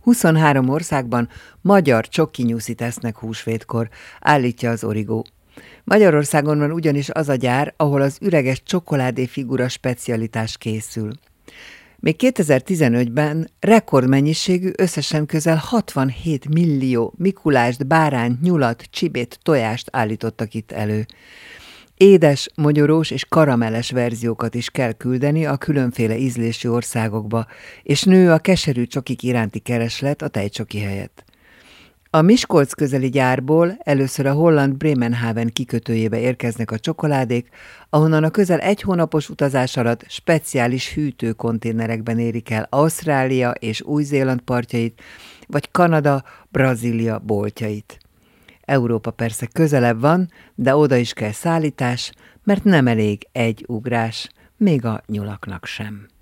23 országban magyar csokinyuszi tesznek húsvétkor, állítja az Origo. Magyarországon van ugyanis az a gyár, ahol az üreges csokoládéfigura specialitás készül. Még 2015-ben rekordmennyiségű, összesen közel 67 millió mikulást, bárányt, nyulat, csibét, tojást állítottak itt elő. Édes, mogyorós és karameles verziókat is kell küldeni a különféle ízlésű országokba, és nő a keserű csokik iránti kereslet a tejcsoki helyett. A Miskolc közeli gyárból először a holland Bremenhaven kikötőjébe érkeznek a csokoládék, ahonnan a közel 1 hónapos utazás alatt speciális hűtőkonténerekben érik el Ausztrália és Új-Zéland partjait, vagy Kanada, Brazília boltjait. Európa persze közelebb van, de oda is kell szállítás, mert nem elég egy ugrás, még a nyulaknak sem.